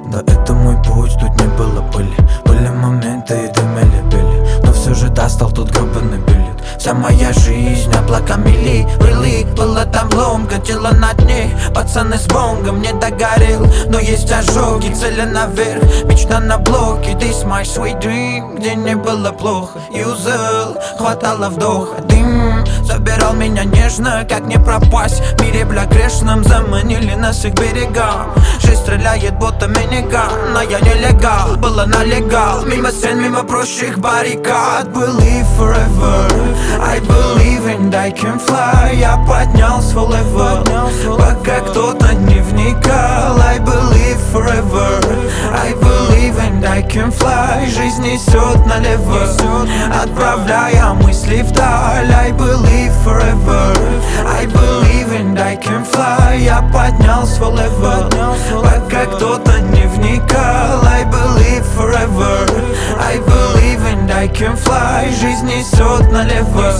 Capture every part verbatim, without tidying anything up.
Да, это мой путь, тут не было пыли. Были моменты и дымили били, но все же достал тут гребаный билет. Вся моя жизнь облаками ли, really. Была там ломка, тело на дне. Пацаны с бонгом не догорел, но есть ожоги, цели наверх. Мечта на блоке, this my sweet dream. Где не было плохо, юзал, хватало вдоха. Дым забирал меня нежно, как не пропасть в мире, бля, грешном. Заманили нас их берегам. Жизнь стреляет, будто миниган, но я нелегал, было налегал. Мимо стен, мимо прочих баррикад. Believe forever, I believe and I can fly. Я поднял свой левел, пока кто-то не вникал. I believe forever, I believe and I can fly. Жизнь несет налево, отправляя мысли вдаль. I believe forever, I believe and I can fly. Я поднял свой левел, пока кто-то не вникал. I believe forever, I believe and I can fly. Жизнь несет налево,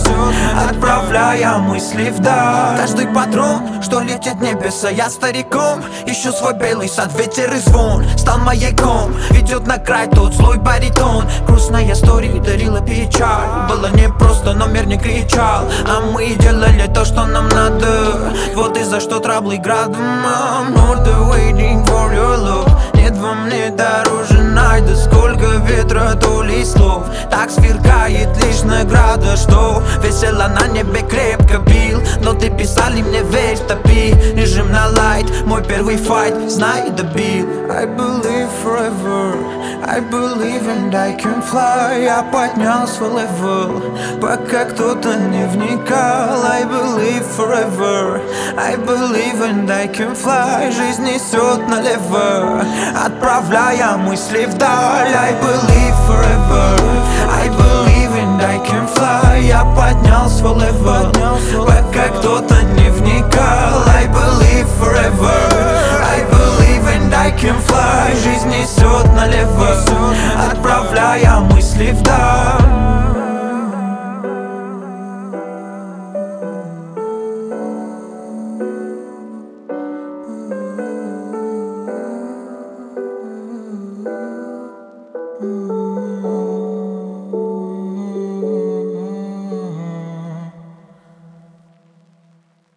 отправляя мысли вдаль. Каждый патрон, что летит в небеса. Я стариком, ищу свой белый сад. Ветер и звон стал маяком, ведет на край тот злой баритон. Грустная история дарила печаль. Было непросто, но мир не кричал, а мы делали то, что нам надо. Вот из-за что траблы градом. I'm not waiting for your love. Нет во мне дороже найда. Сколько ветра, то ли слов. Так сверкает лишь награда, что весело на небе крепко бил. Но ты писали мне, верь, топи. Режим на лайт, мой первый файт, знай, добил. I believe forever, I believe and I can fly. Я поднял свой левел, пока кто-то не вникал. I believe forever, I believe and I can fly. Жизнь несет налево, отправляя мысли вдаль. I believe forever, I believe and I can fly. Я поднял свой левел, пока кто-то не вникал.